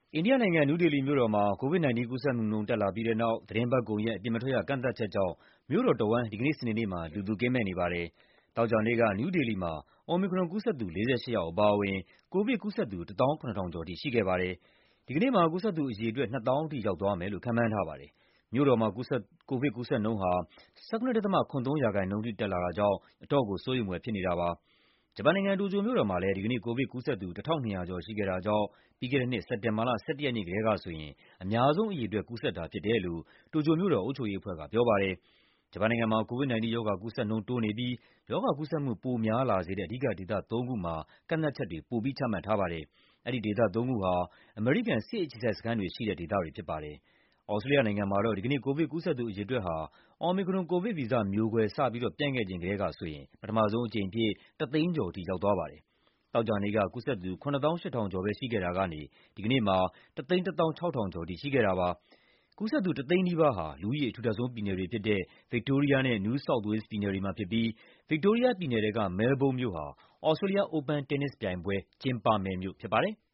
အိန္ဒိယနိုင်ငံ၊ နယူးဒေလီမြို့တော်မှာ COVID-19 ကူးစက်မှုနှုန်း တက်လာပြီးတဲ့နောက် သီတင်းပတ်ကုန်ရက် အပြင်မထွက်ရ ကန့်သတ်ချက်ကြောင့် မြို့တော်တဝန်း ဒီကနေ့ စနေနေ့မှာ လူသူကင်းမဲ့နေပါတယ်။ သောကြာနေ့က နယူးဒေလီမှာ Omicron ကူးစက်သူ ၄၈ ယောက်အပါအဝင် ကိုဗစ်ကူးစက်သူ ၁၇,၀၀၀ ကျော်ထိ ရှိခဲ့ပါတယ်။ ဒီကနေ့မှာ ကူးစက်သူအရေအတွက် ၂၀,၀၀၀ ထိ ရောက်သွားမယ်လို့ ခန့်မှန်းထားပါတယ်။ မြို့တော်မှာ ကိုဗစ်ကူးစက်နှုန်းဟာ ၁၇.၇၃% ထိ တက်လာတာကြောင့် အတော့်ကို စိုးရိမ်ဖွယ်ဖြစ်နေတာပါ။ ဂျပန်နိုင်ငံ၊ တိုကျိုမြို့တော်မှာလည်း ဒီကနေ့ ကိုဗစ်ကူးစက်သူ ၁,၂၀၀ ကျော်ရှိခဲ့တာကြောင့် ပြီးခဲ့တဲ့နှစ် စက်တင်ဘာလ ၁၁ ရက်နေ့ကတည်းကဆိုရင် အများဆုံးအရေအတွက် ကူးစက်တာဖြစ်တယ်လို့ တိုကျိုမြို့တော် အုပ်ချုပ်ရေးအဖွဲ့က ပြောပါတယ်။ ဂျပန်နိုင်ငံမှာ COVID-19 ရောဂါကူးစက်နှုန်း တိုးနေပြီး ရောဂါကူးစက်မှု ပိုများလာစေတဲ့ အဓိကဒေသသုံးခုမှာ ကန့်သတ်ချက်တွေ ပိုပြီး ချမှတ်ထားပါတယ်။ အဲဒီဒေသသုံးခုဟာ အမေရိကန် စစ်အခြေစိုက်စခန်းတွေရှိတဲ့ ဒေသတွေဖြစ်ပါတယ်။ သြစတြေးလျနိုင်ငံမှာတော့ ဒီကနေ့ ကိုဗစ်ကူးစက်သူ အရေအတွက်ဟာ Omicron ကိုဗစ်ဗီဇမျိုးကွဲ စပြီးပျံ့ခဲ့ချိန်ကတည်းကဆိုရင် ပထမဆုံးအကြိမ်အဖြစ် ၁၀၀,၀၀၀ ကျော်ထိ ရောက်သွားပါတယ်။ သောကြာနေ့က ကူးစက်သူ ၇၈,၀၀၀ ကျော်ပဲရှိခဲ့တာကနေ ဒီကနေ့မှာ ၁၁၆,၀၀၀ ကျော်ထိ ရှိခဲ့တာပါ။ ကူးစက်သူ ၁၀၀,၀၀၀ နီးပါးဟာ လူဦးရေ အထူထပ်ဆုံးပြည်နယ်တွေဖြစ်တဲ့ ဗစ်တိုးရီးယားနဲ့ New South Wales ပြည်နယ်တွေမှာဖြစ်ပြီး ဗစ်တိုးရီးယားပြည်နယ်ထဲက မဲလ်ဘုန်းမြို့ဟာ သြစတြေးလျ Open တင်းနစ်ပြိုင်ပွဲ ကျင်းပမယ့်မြို့ဖြစ်ပါတယ်။